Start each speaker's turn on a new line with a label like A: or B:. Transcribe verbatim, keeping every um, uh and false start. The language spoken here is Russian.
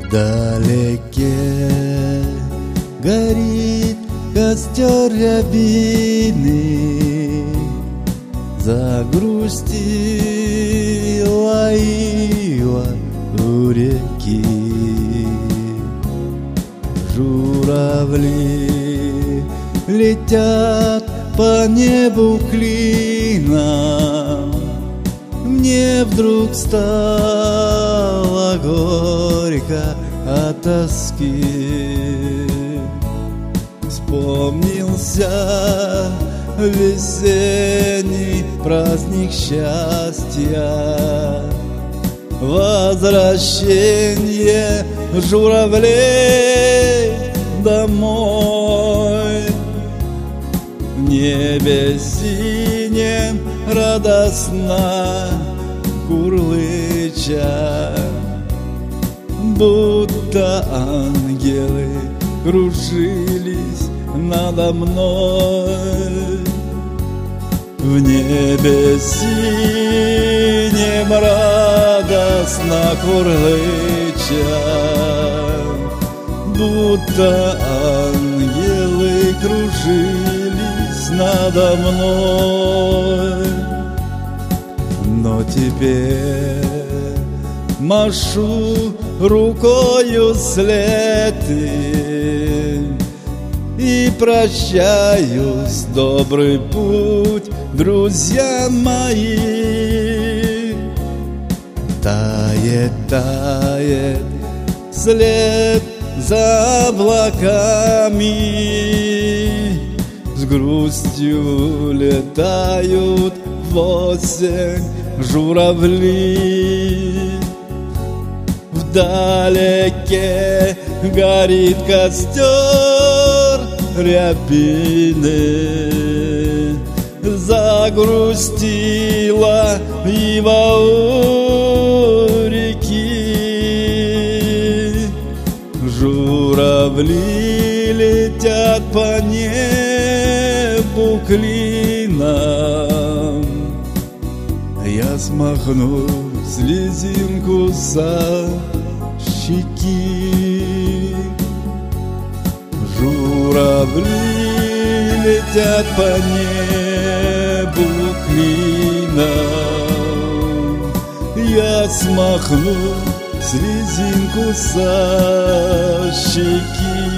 A: Вдалеке горит костер рябины, загрустила ива у реки. Журавли летят по небу клином. Мне вдруг стало горько от тоски. Вспомнился весенний праздник счастья, возвращение журавлей домой. В небе синем радостно курлыча, будто ангелы кружились надо мной. В небе синем радостно курлыча, будто ангелы кружились надо мной. Но теперь машу рукою след им и прощаюсь, добрый путь, друзья мои. Тает, тает след за облаками, с грустью летают в осень журавли. Вдалеке горит костер рябины, загрустила ива у реки. Журавли летят по небу клином. Я смахну слезинку со щеки. Журавли летят по небу клином. Я смахну слезинку со щеки.